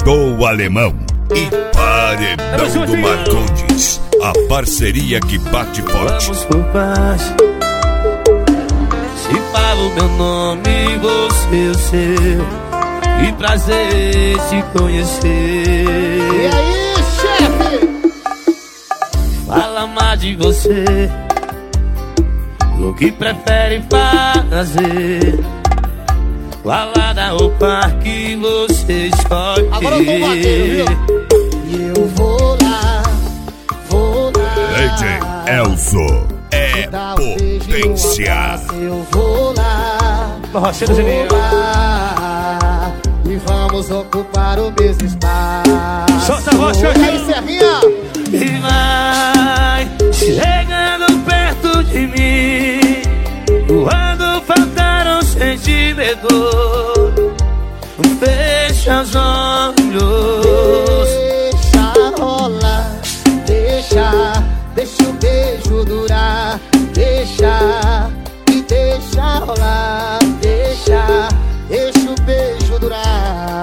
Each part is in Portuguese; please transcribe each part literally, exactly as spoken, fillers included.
Chegou o Alemão e Paredão do Marcondes, a parceria que bate forte. Vamos por paz. Se falo meu nome, você o seu. Que prazer te conhecer. E aí, chefe? Fala mais de você, o que prefere fazer. Qual a da roupa que você escolhe? Agora eu tô batendo, viu? E eu vou lá, vou lá. D J Elzo é potência. Eu vou lá, Vou lá. E vamos ocupar o mesmo espaço. Solta a voz, Serginho. Aí, Serrinha. E vai chegando perto de mim. Quando faltar um sentimento, fecha os olhos. Deixa rolar, deixa, deixa o beijo durar. Deixa, e deixa rolar. Deixa, deixa o beijo durar.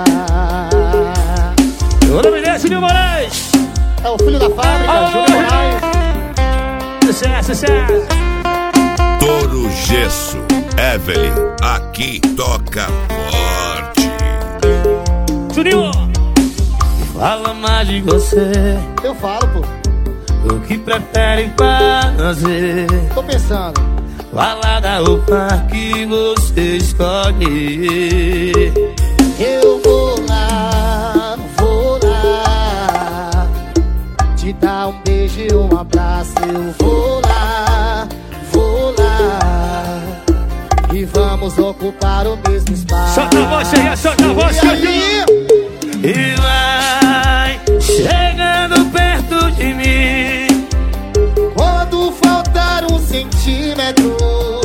O nome dele é Júnior Moraes. É o filho da fábrica, oh, Júnior Moraes. Sucesso, sucesso. Toro Gesso, Evelyn, aqui toca forte. Juninho, fala mais de você, Eu falo, pô. o que prefere fazer. Tô pensando. Fala da roupa que você escolhe. Eu vou lá, vou lá. Te dar um beijo e um abraço. Eu vou lá, vou lá. E vamos ocupar o mesmo espaço. Solta a voz aí, solta a voz aí. E vai chegando perto de mim. Quando faltar um centímetro,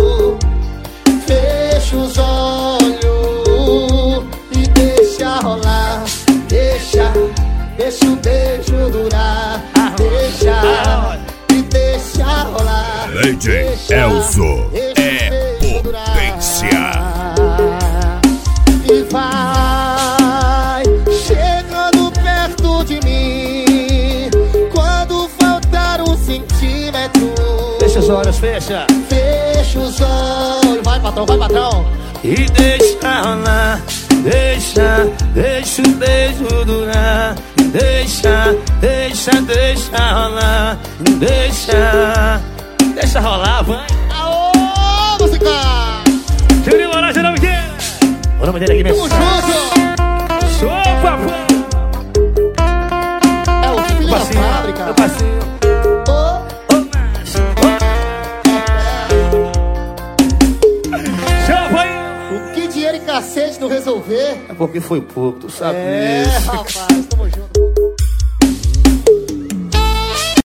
fecha os olhos e deixa rolar. Deixa, deixa o beijo durar. Deixa, e deixa rolar. D J Elzo é potência. E vai chegando perto de mim. Quando faltar um centímetro, Fecha os olhos, fecha. fecha os olhos. Vai, patrão, vai, patrão. E deixa rolar. Deixa, deixa o beijo durar. Deixa, deixa, deixa rolar. Deixa, deixa rolar, vai. Aô, música! Júnior Moraes, o nome dele. O nome dele aqui mesmo. Tamo junto! Sou papo. É o filho da fábrica. Meu parceiro. Ô, Ô, mas, ô. Chama aí. o que dinheiro e cacete não resolver? É porque foi pouco, tu sabe É, disso. rapaz, tamo junto.